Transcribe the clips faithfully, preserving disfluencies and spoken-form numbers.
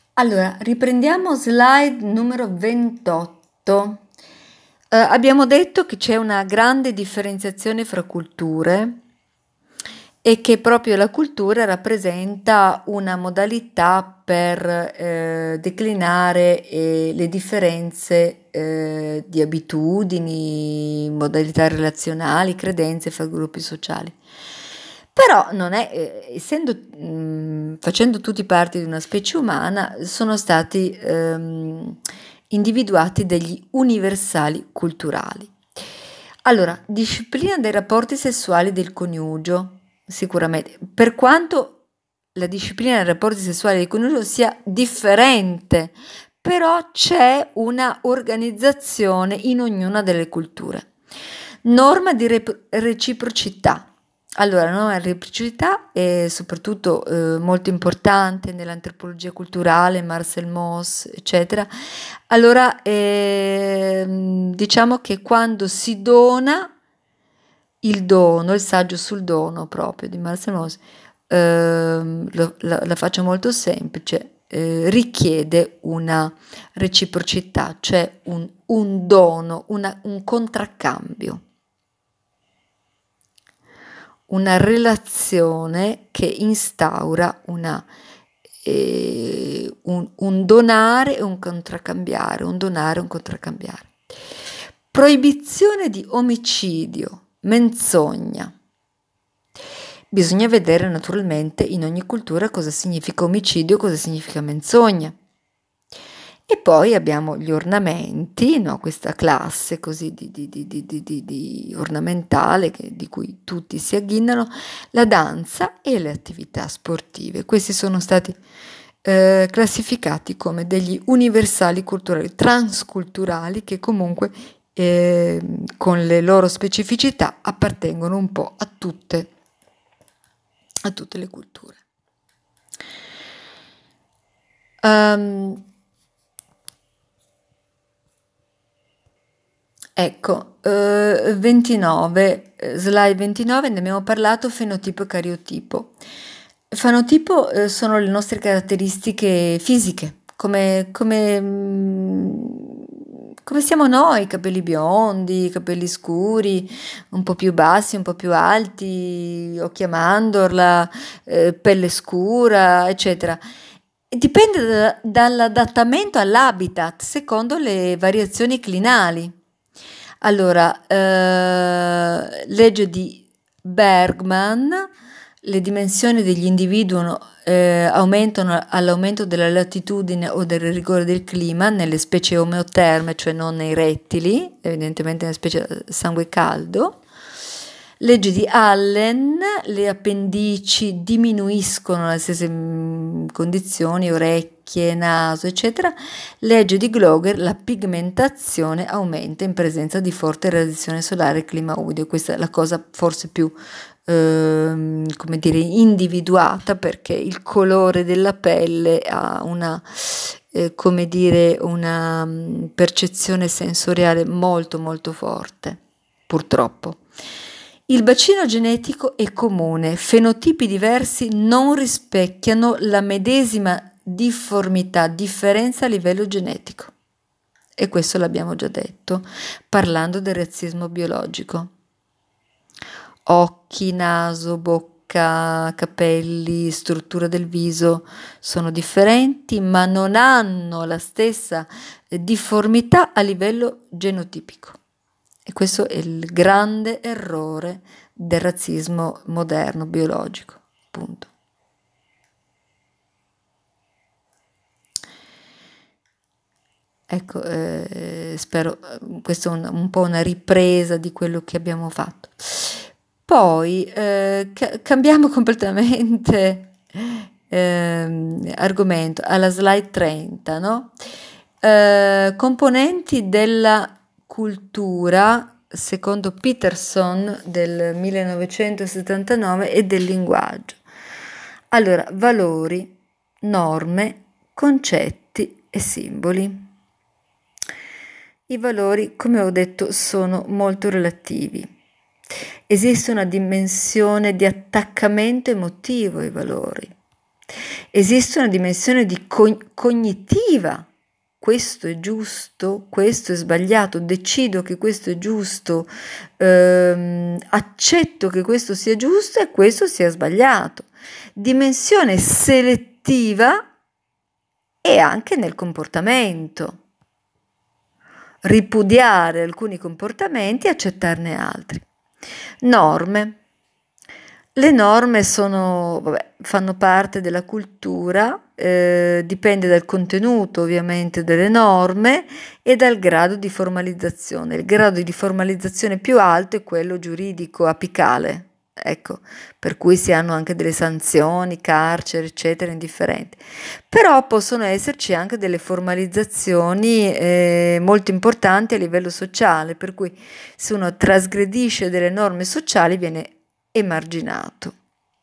Allora, riprendiamo slide numero ventotto. Eh, abbiamo detto che c'è una grande differenziazione fra culture e che proprio la cultura rappresenta una modalità per eh, declinare eh, le differenze eh, di abitudini, modalità relazionali, credenze fra gruppi sociali. Però non è, eh, essendo, mh, facendo tutti parte di una specie umana, sono stati ehm, individuati degli universali culturali. Allora, disciplina dei rapporti sessuali del coniugio, sicuramente, per quanto la disciplina dei rapporti sessuali del coniugio sia differente, però c'è una organizzazione in ognuna delle culture. Norma di rep- reciprocità. Allora, no, la reciprocità è soprattutto eh, molto importante nell'antropologia culturale, Marcel Mauss, eccetera. Allora, ehm, diciamo che quando si dona il dono, il saggio sul dono proprio di Marcel Mauss, ehm, lo- la, la faccio molto semplice, eh, richiede una reciprocità, cioè un, un dono, una- un contraccambio, una relazione che instaura una, eh, un, un donare e un contraccambiare, un donare e un contraccambiare. Proibizione di omicidio, menzogna. Bisogna vedere naturalmente in ogni cultura cosa significa omicidio, cosa significa menzogna. E poi abbiamo gli ornamenti, no? Questa classe così di, di- di- di- di- di- di ornamentale che- di cui tutti si agghinnano, la danza e le attività sportive. Questi sono stati eh, classificati come degli universali culturali, transculturali, che comunque eh, con le loro specificità appartengono un po' a tutte, a tutte le culture. Ehm, Ecco, eh, ventinove, eh, slide ventinove, ne abbiamo parlato, fenotipo e cariotipo. Fenotipo, eh, sono le nostre caratteristiche fisiche, come, come, mm, come siamo noi, capelli biondi, capelli scuri, un po' più bassi, un po' più alti, occhi a mandorla, eh, pelle scura, eccetera. E dipende da- dall'adattamento all'habitat, secondo le variazioni clinali. Allora, eh, legge di Bergman, le dimensioni degli individui eh, aumentano all'aumento della latitudine o del rigore del clima nelle specie omeoterme, cioè non nei rettili, evidentemente nelle specie a sangue caldo. Legge di Allen, le appendici diminuiscono nelle stesse mm, condizioni, orecchie, naso, eccetera. Legge di Gloger, la pigmentazione aumenta in presenza di forte radiazione solare e clima umido. Questa è la cosa forse più, ehm, come dire, individuata, perché il colore della pelle ha una, eh, come dire, una mm, percezione sensoriale molto molto forte, purtroppo. Il bacino genetico è comune, fenotipi diversi non rispecchiano la medesima difformità, differenza a livello genetico. E questo l'abbiamo già detto, parlando del razzismo biologico. Occhi, naso, bocca, capelli, struttura del viso sono differenti, ma non hanno la stessa difformità a livello genotipico. E questo è il grande errore del razzismo moderno, biologico, appunto. Ecco, eh, spero, eh, questo è un, un po' una ripresa di quello che abbiamo fatto. Poi eh, ca- cambiamo completamente ehm, argomento alla slide trenta, no? Eh, componenti della cultura, secondo Peterson del millenovecentosettantanove, e del linguaggio. Allora, valori, norme, concetti e simboli. I valori, come ho detto, sono molto relativi. Esiste una dimensione di attaccamento emotivo ai valori. Esiste una dimensione di cogn- cognitiva. Questo è giusto, questo è sbagliato, decido che questo è giusto, ehm, accetto che questo sia giusto e questo sia sbagliato. Dimensione selettiva e anche nel comportamento. Ripudiare alcuni comportamenti e accettarne altri. Norme. Le norme sono, vabbè, fanno parte della cultura, eh, dipende dal contenuto ovviamente delle norme e dal grado di formalizzazione. Il grado di formalizzazione più alto è quello giuridico apicale, ecco, per cui si hanno anche delle sanzioni, carcere, eccetera, indifferenti. Però possono esserci anche delle formalizzazioni eh, molto importanti a livello sociale, per cui se uno trasgredisce delle norme sociali viene emarginato.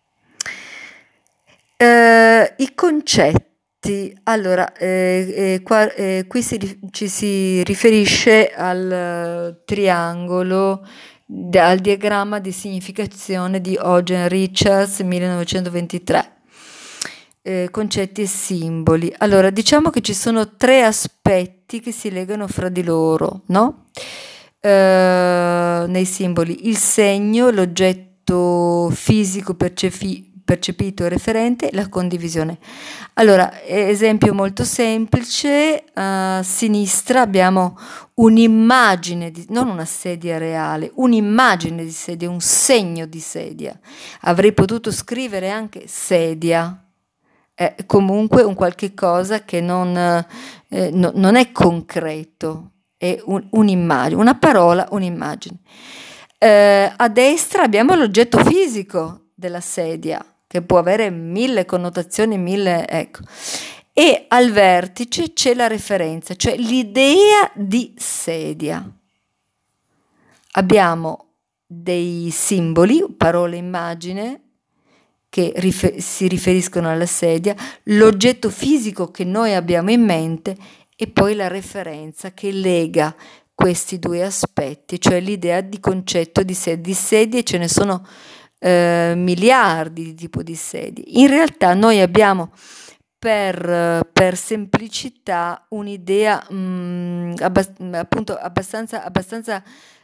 Eh, I concetti, allora, eh, eh, qua, eh, qui si ri- ci si riferisce al eh, triangolo, da- al diagramma di significazione di Eugen Richards millenovecentoventitré. Eh, concetti e simboli. Allora, diciamo che ci sono tre aspetti che si legano fra di loro, no? Eh, nei simboli, il segno, l'oggetto fisico percepi- percepito e referente, la condivisione. Allora, esempio molto semplice, a sinistra abbiamo un'immagine, di, non una sedia reale, un'immagine di sedia, un segno di sedia. Avrei potuto scrivere anche sedia, è comunque un qualche cosa che non, eh, no- non è concreto, è un- un'immagine, una parola, un'immagine. Eh, a destra abbiamo l'oggetto fisico della sedia, che può avere mille connotazioni, mille, ecco. E al vertice c'è la referenza, cioè l'idea di sedia. Abbiamo dei simboli, parole, immagine, che rifer- si riferiscono alla sedia, l'oggetto fisico che noi abbiamo in mente e poi la referenza che lega questi due aspetti, cioè l'idea di concetto di sedia. Di sedie ce ne sono eh, miliardi di tipi di sedie. In realtà noi abbiamo per, per semplicità un'idea mh, abbast- appunto abbastanza, abbastanza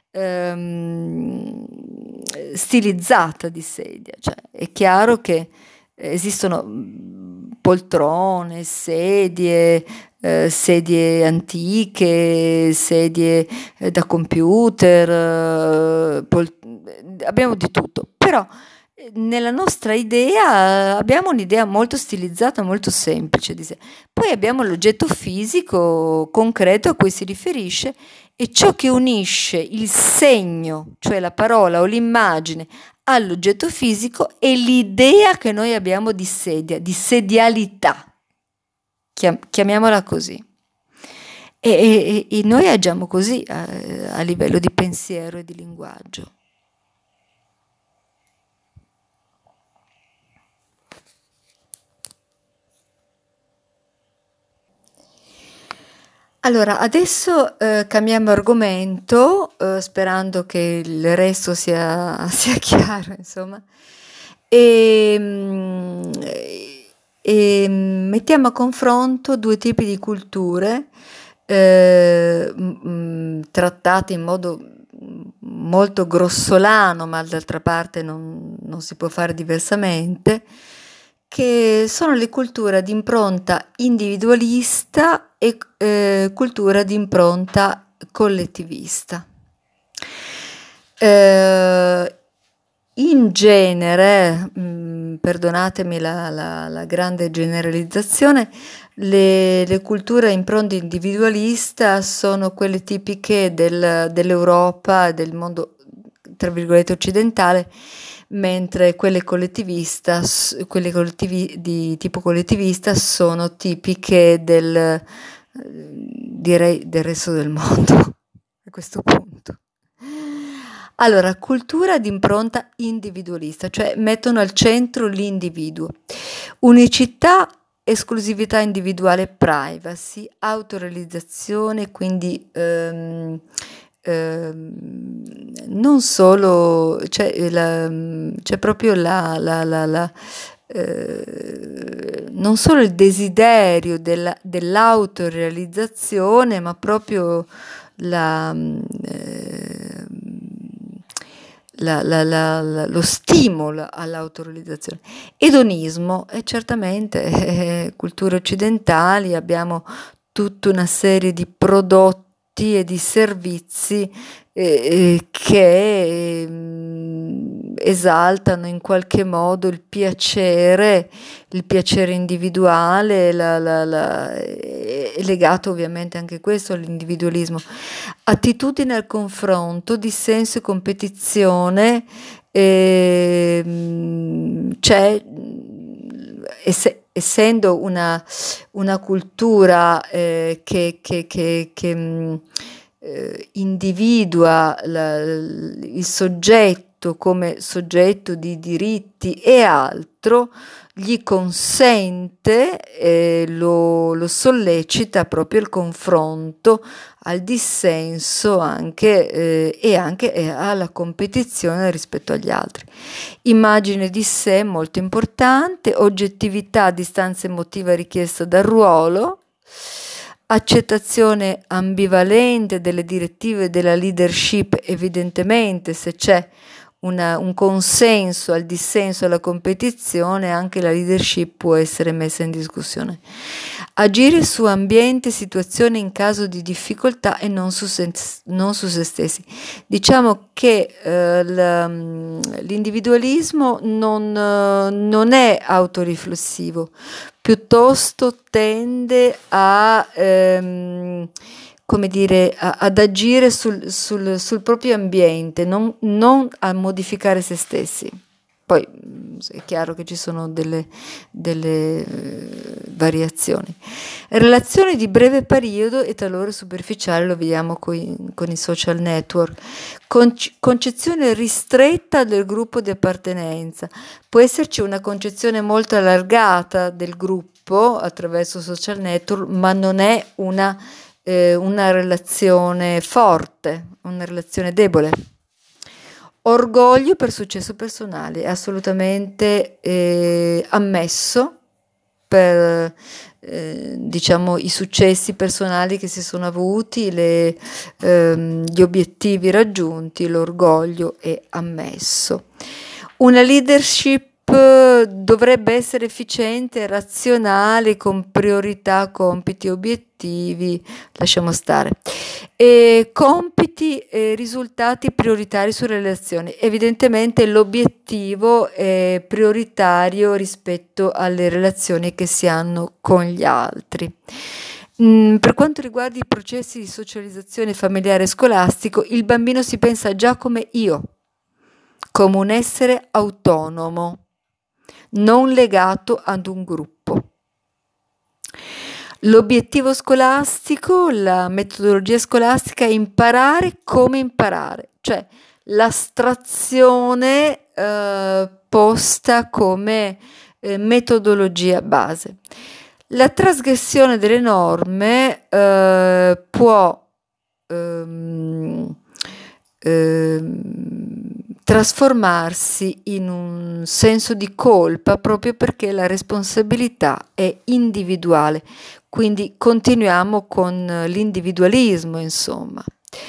ehm, stilizzata di sedia. Cioè, è chiaro che esistono mh, poltrone, sedie, eh, sedie antiche, sedie eh, da computer, eh, pol- abbiamo di tutto, però eh, nella nostra idea eh, abbiamo un'idea molto stilizzata, molto semplice di sé. Poi abbiamo l'oggetto fisico concreto a cui si riferisce e ciò che unisce il segno, cioè la parola o l'immagine, all'oggetto fisico è l'idea che noi abbiamo di sedia, di sedialità, Chiam- chiamiamola così. E, e- e noi agiamo così a, a livello di pensiero e di linguaggio. Allora, adesso eh, cambiamo argomento, eh, sperando che il resto sia, sia chiaro, insomma, e, mm, e mettiamo a confronto due tipi di culture eh, m- m- trattate in modo molto grossolano, ma d'altra parte non, non si può fare diversamente, che sono le culture di impronta individualista e eh, cultura di impronta collettivista. Eh, In genere, mh, perdonatemi la, la- la grande generalizzazione, le, le culture a impronta individualista sono quelle tipiche del- dell'Europa e del mondo, tra virgolette, occidentale, mentre quelle collettivista, s- quelle collettivi- di tipo collettivista sono tipiche del, eh, direi, del resto del mondo, a questo punto. Allora, cultura di impronta individualista, cioè mettono al centro l'individuo. Unicità, esclusività individuale, privacy, autorealizzazione, quindi ehm, ehm, non solo, cioè, la- c'è proprio la, la- la- la- eh, non solo il desiderio della, dell'autorealizzazione, ma proprio la, eh, la- la- la- la- lo stimolo all'autorealizzazione. Edonismo è certamente eh, culture occidentali, abbiamo tutta una serie di prodotti e di servizi eh, eh, che mm, esaltano in qualche modo il piacere, il piacere individuale, la- la- la- è legato ovviamente anche questo all'individualismo. Attitudine al confronto, dissenso e competizione, ehm, c'è, mh, ess- essendo una, una cultura eh, che, che- che- che, mh, eh, individua la- il soggetto come soggetto di diritti e altro, gli consente, eh, lo, lo sollecita proprio il confronto, al dissenso anche, eh, e anche eh, alla competizione rispetto agli altri. Immagine di sé molto importante, oggettività, distanza emotiva richiesta dal ruolo, accettazione ambivalente delle direttive della leadership, evidentemente se c'è una- un consenso al dissenso, alla competizione, anche la leadership può essere messa in discussione. Agire su ambienti e situazioni in caso di difficoltà e non su se, non su se stessi. Diciamo che eh, l- l'individualismo non, eh, non è autoriflessivo, piuttosto tende a, ehm, come dire, a- ad agire sul, sul- sul proprio ambiente, non, non a modificare se stessi. Poi mh, è chiaro che ci sono delle, delle eh, variazioni. Relazioni di breve periodo e talora superficiali, lo vediamo coi- con i social network. Conc- concezione ristretta del gruppo di appartenenza. Può esserci una concezione molto allargata del gruppo attraverso social network, ma non è una, eh, una relazione forte, una relazione debole. Orgoglio per successo personale, è assolutamente eh, ammesso per eh, diciamo i successi personali che si sono avuti, le, ehm, gli obiettivi raggiunti, l'orgoglio è ammesso. Una leadership eh, dovrebbe essere efficiente, razionale, con priorità, compiti, obiettivi, lasciamo stare. E compiti e risultati prioritari sulle relazioni. Evidentemente l'obiettivo è prioritario rispetto alle relazioni che si hanno con gli altri. Mm, per quanto riguarda i processi di socializzazione familiare e scolastico, il bambino si pensa già come io, come un essere autonomo, non legato ad un gruppo. L'obiettivo scolastico, la metodologia scolastica è imparare come imparare, cioè l'astrazione eh, posta come eh, metodologia base. La trasgressione delle norme eh, può ehm, ehm, trasformarsi in un senso di colpa proprio perché la responsabilità è individuale. Quindi continuiamo con l'individualismo, insomma.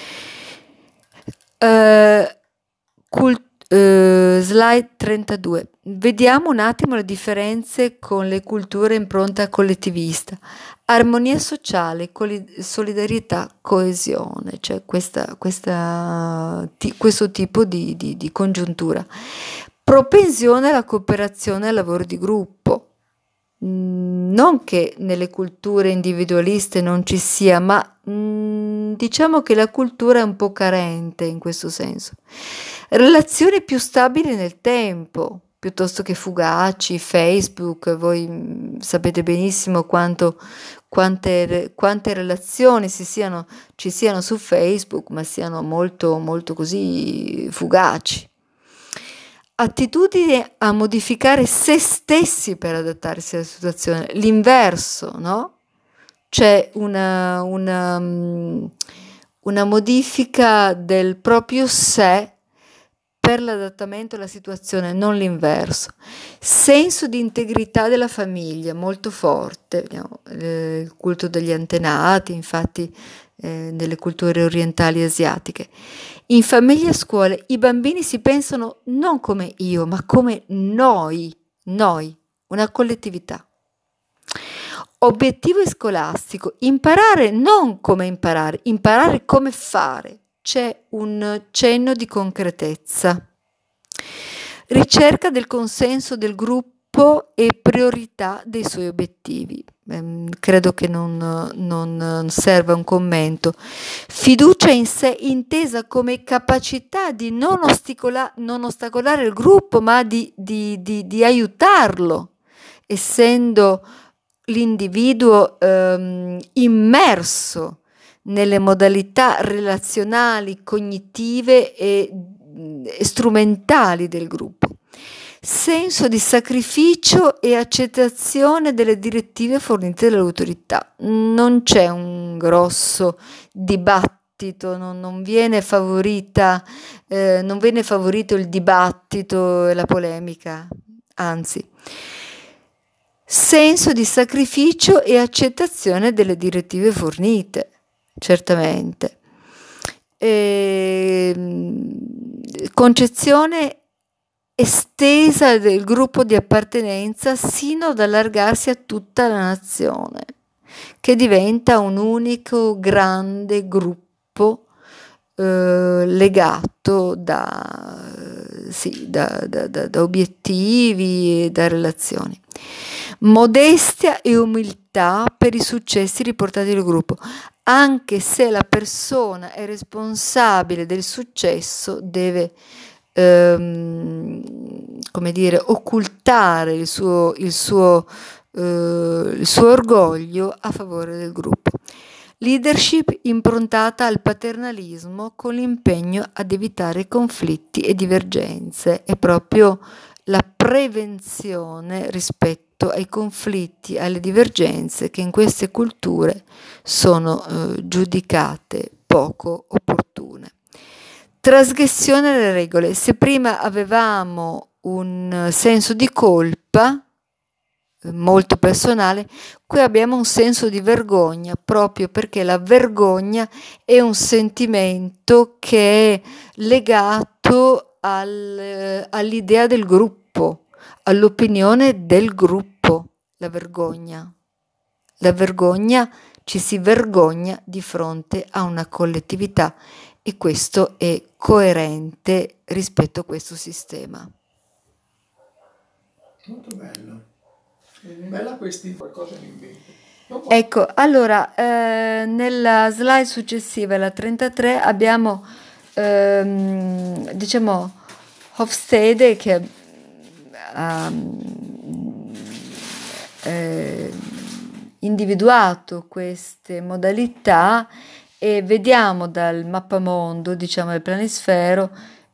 Eh, cult- eh, slide trentadue. Vediamo un attimo le differenze con le culture impronta collettivista. Armonia sociale, coli- solidarietà, coesione, cioè questa, questa, ti- questo tipo di, di- di congiuntura. Propensione alla cooperazione e al lavoro di gruppo. Mm, Non che nelle culture individualiste non ci sia, ma mm, diciamo che la cultura è un po' carente in questo senso. Relazioni più stabili nel tempo, piuttosto che fugaci, Facebook, voi mm, sapete benissimo quanto, quante, re- quante relazioni si siano, ci siano su Facebook, ma siano molto, molto così fugaci. Attitudine a modificare se stessi per adattarsi alla situazione, l'inverso, no? C'è una, una, mm, una modifica del proprio sé per l'adattamento alla situazione, non l'inverso. Senso di integrità della famiglia molto forte, vediamo, eh, il culto degli antenati, infatti eh, nelle culture orientali e asiatiche. In famiglie e scuole i bambini si pensano non come io, ma come noi, noi, una collettività. Obiettivo scolastico, imparare non come imparare, imparare come fare. C'è un cenno di concretezza. Ricerca del consenso del gruppo e priorità dei suoi obiettivi. Eh, credo che non, non serva un commento. Fiducia in sé intesa come capacità di non, ostacola- non ostacolare il gruppo, ma di, di, di, di aiutarlo, essendo l'individuo ehm, immerso nelle modalità relazionali, cognitive e, e strumentali del gruppo. Senso di sacrificio e accettazione delle direttive fornite dall'autorità. Non c'è un grosso dibattito, non, non viene favorita, eh, non viene favorito il dibattito e la polemica, anzi. Senso di sacrificio e accettazione delle direttive fornite, certamente. E, concezione estesa del gruppo di appartenenza sino ad allargarsi a tutta la nazione, che diventa un unico grande gruppo eh, legato da, sì, da, da, da, da obiettivi e da relazioni. Modestia e umiltà per i successi riportati dal gruppo. Anche se la persona è responsabile del successo, deve ehm, come dire, occultare il suo, il, suo, eh, il suo orgoglio a favore del gruppo. Leadership improntata al paternalismo con l'impegno ad evitare conflitti e divergenze. È proprio la prevenzione rispetto ai conflitti, alle divergenze che in queste culture sono eh, giudicate poco opportune. Trasgressione delle regole. Se prima avevamo un senso di colpa eh, molto personale, qui abbiamo un senso di vergogna, proprio perché la vergogna è un sentimento che è legato al, all'idea del gruppo, all'opinione del gruppo, la vergogna. La vergogna, ci si vergogna di fronte a una collettività e questo è coerente rispetto a questo sistema. Molto bello. Bella questi qualcosa di invento. Ecco, allora, eh, nella slide successiva, la trentatré, abbiamo, ehm, diciamo, Hofstede che ha eh, individuato queste modalità e vediamo dal mappamondo, diciamo, del planisfero,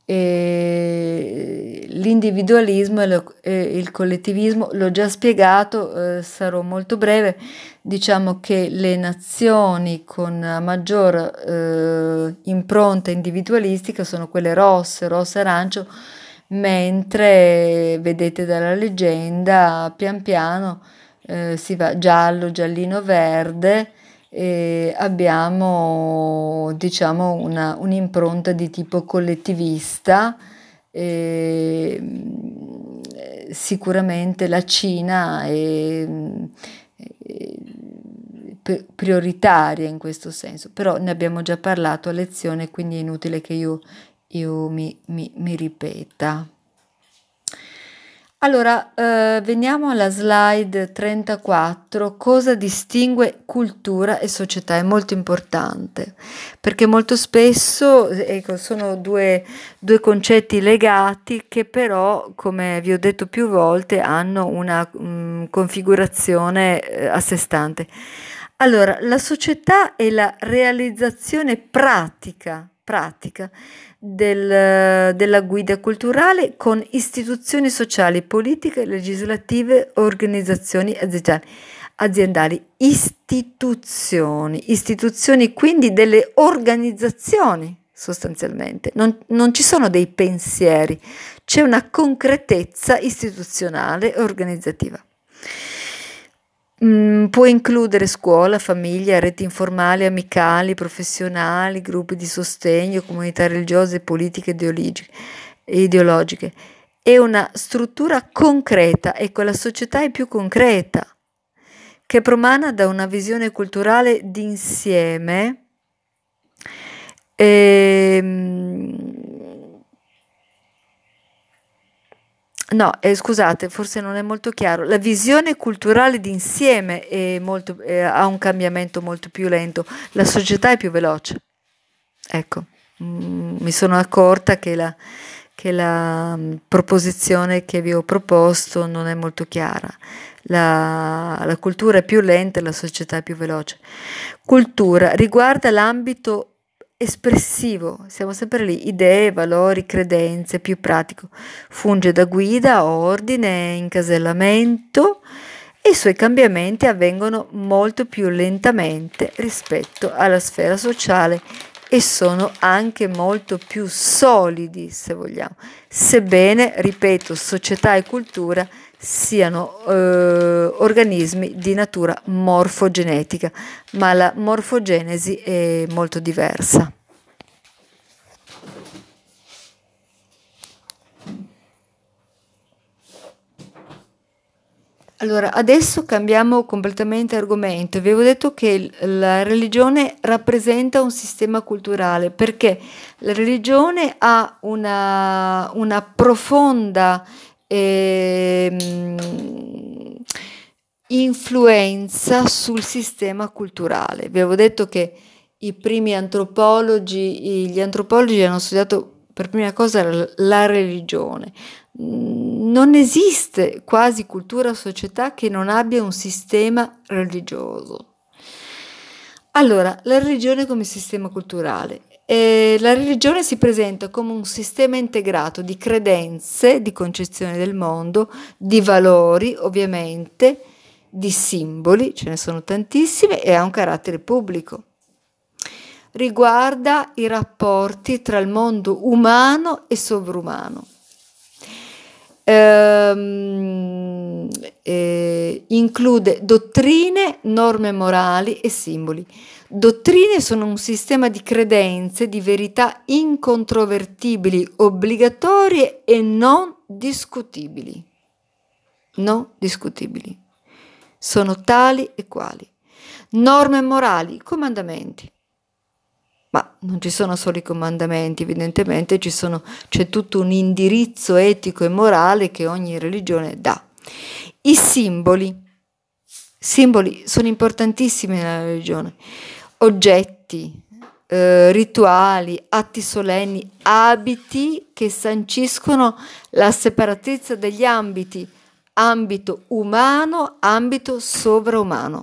e l'individualismo e, lo, e il collettivismo. L'ho già spiegato, eh, sarò molto breve. Diciamo che le nazioni con maggior eh, impronta individualistica sono quelle rosse, rosso-arancio, mentre vedete dalla leggenda pian piano eh, si va giallo, giallino, verde. E abbiamo, diciamo, una, un'impronta di tipo collettivista. E, sicuramente la Cina è, è prioritaria in questo senso, però ne abbiamo già parlato a lezione, quindi è inutile che io, io mi, mi, mi ripeta. Allora, eh, veniamo alla slide trentaquattro. Cosa distingue cultura e società? È molto importante, perché molto spesso ecco, sono due, due concetti legati che però, come vi ho detto più volte, hanno una um, configurazione eh, a sé stante. Allora, la società è la realizzazione pratica, pratica del, della guida culturale con istituzioni sociali, politiche, legislative, organizzazioni aziendali. aziendali. Istituzioni, istituzioni quindi delle organizzazioni sostanzialmente. Non, non ci sono dei pensieri, c'è una concretezza istituzionale e organizzativa. Mm, può includere scuola, famiglia, reti informali, amicali, professionali, gruppi di sostegno, comunità religiose e politiche ideologiche. ideologiche. È una struttura concreta, ecco, la società è più concreta, che promana da una visione culturale d'insieme. Ehm, No, eh, scusate, forse non è molto chiaro. La visione culturale d'insieme è molto, eh, ha un cambiamento molto più lento, la società è più veloce. Ecco, mm, mi sono accorta che la, che la mm, proposizione che vi ho proposto non è molto chiara. La, la cultura è più lenta e la società è più veloce. Cultura riguarda l'ambito espressivo, siamo sempre lì, idee, valori, credenze, più pratico. Funge da guida, ordine, incasellamento e i suoi cambiamenti avvengono molto più lentamente rispetto alla sfera sociale e sono anche molto più solidi, se vogliamo, sebbene, ripeto, società e cultura siano eh, organismi di natura morfogenetica, ma la morfogenesi è molto diversa. Allora, adesso cambiamo completamente argomento. Vi avevo detto che la religione rappresenta un sistema culturale perché la religione ha una, una profonda ehm, influenza sul sistema culturale. Vi avevo detto che i primi antropologi, gli antropologi hanno studiato per prima cosa la religione. Non esiste quasi cultura o società che non abbia un sistema religioso. Allora, la religione come sistema culturale. Eh, la religione si presenta come un sistema integrato di credenze, di concezione del mondo, di valori ovviamente, di simboli, ce ne sono tantissime, e ha un carattere pubblico. Riguarda i rapporti tra il mondo umano e sovrumano. Ehm, eh, include dottrine, norme morali e simboli. Dottrine sono un sistema di credenze, di verità incontrovertibili, obbligatorie e non discutibili. Non discutibili. Sono tali e quali. Norme morali, comandamenti. Ma non ci sono solo i comandamenti, evidentemente ci sono, c'è tutto un indirizzo etico e morale che ogni religione dà. I simboli, simboli sono importantissimi nella religione, oggetti, eh, rituali, atti solenni, abiti che sanciscono la separatezza degli ambiti, ambito umano, ambito sovraumano.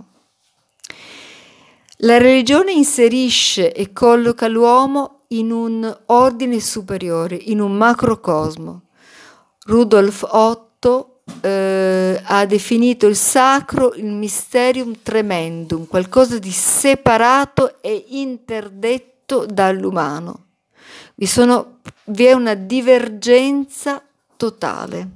La religione inserisce e colloca l'uomo in un ordine superiore, in un macrocosmo. Rudolf Otto eh, ha definito il sacro il mysterium tremendum, qualcosa di separato e interdetto dall'umano. Vi, sono, vi è una divergenza totale.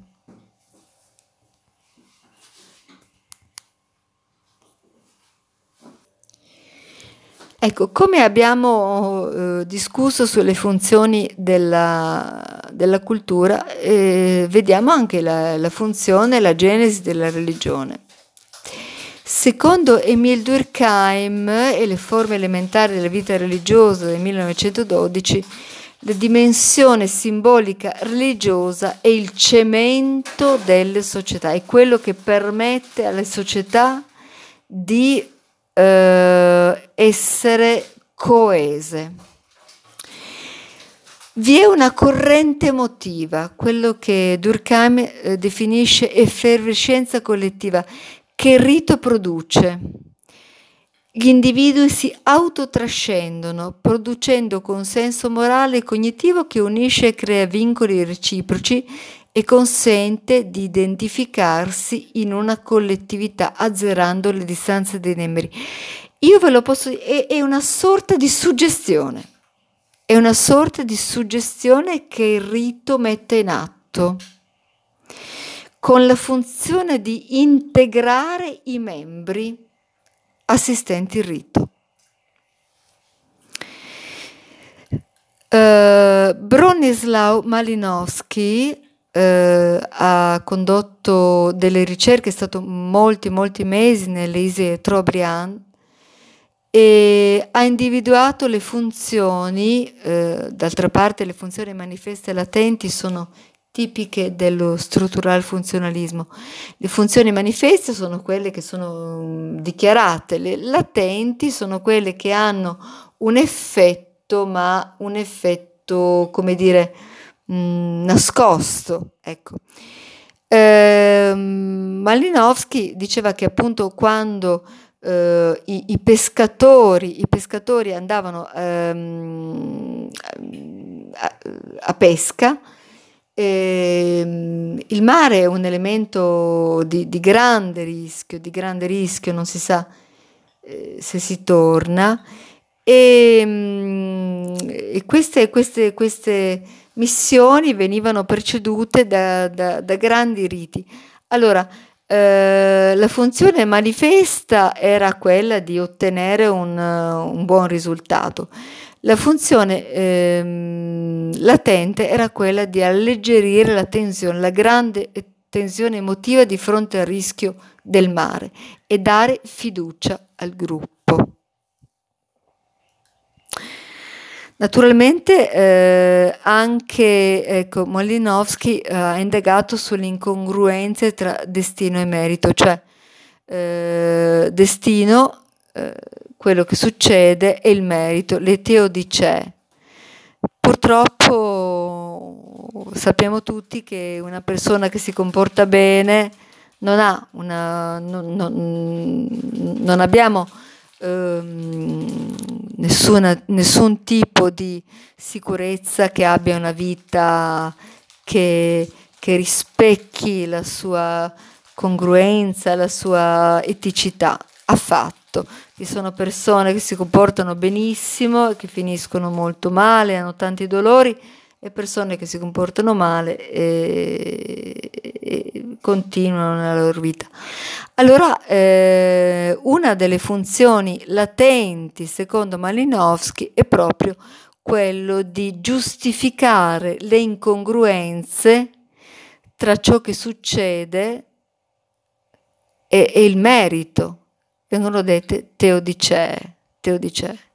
Ecco, come abbiamo eh, discusso sulle funzioni della, della cultura, eh, vediamo anche la, la funzione e la genesi della religione. Secondo Emile Durkheim e le forme elementari della vita religiosa del millenovecentododici, la dimensione simbolica religiosa è il cemento delle società, è quello che permette alle società di Uh, essere coese. Vi è una corrente emotiva, quello che Durkheim eh, definisce effervescenza collettiva, che il rito produce. Gli individui si autotrascendono, producendo consenso morale e cognitivo che unisce e crea vincoli reciproci e consente di identificarsi in una collettività azzerando le distanze dei membri. Io ve lo posso dire, è, è una sorta di suggestione, è una sorta di suggestione che il rito mette in atto, con la funzione di integrare i membri assistenti il rito. Uh, Bronislaw Malinowski uh, ha condotto delle ricerche, è stato molti molti mesi nelle isole Trobriand e ha individuato le funzioni, uh, d'altra parte le funzioni manifeste e latenti sono tipiche dello struttural funzionalismo. Le funzioni manifeste sono quelle che sono um, dichiarate, le latenti sono quelle che hanno un effetto, ma un effetto, come dire, mh, nascosto, ecco. Eh, Malinowski diceva che appunto quando eh, i, i pescatori, i pescatori andavano ehm, a, a pesca, ehm, il mare è un elemento di, di grande rischio, di grande rischio, non si sa eh, se si torna. E, e queste, queste, queste missioni venivano precedute da, da, da grandi riti. Allora, eh, la funzione manifesta era quella di ottenere un, un buon risultato. La funzione ehm, latente era quella di alleggerire la tensione, la grande tensione emotiva di fronte al rischio del mare e dare fiducia al gruppo. Naturalmente eh, anche ecco, Malinowski eh, ha indagato sulle incongruenze tra destino e merito, cioè eh, destino, eh, quello che succede, e il merito, le teodicee. Purtroppo sappiamo tutti che una persona che si comporta bene non ha una, non, non, non abbiamo ehm, nessuna, nessun tipo di sicurezza che abbia una vita che, che rispecchi la sua congruenza, la sua eticità, affatto. Ci sono persone che si comportano benissimo e che finiscono molto male, hanno tanti dolori, e persone che si comportano male e, e continuano nella loro vita. Allora, eh, una delle funzioni latenti, secondo Malinowski, è proprio quello di giustificare le incongruenze tra ciò che succede e, e il merito. Vengono dette teodicee, teodicee.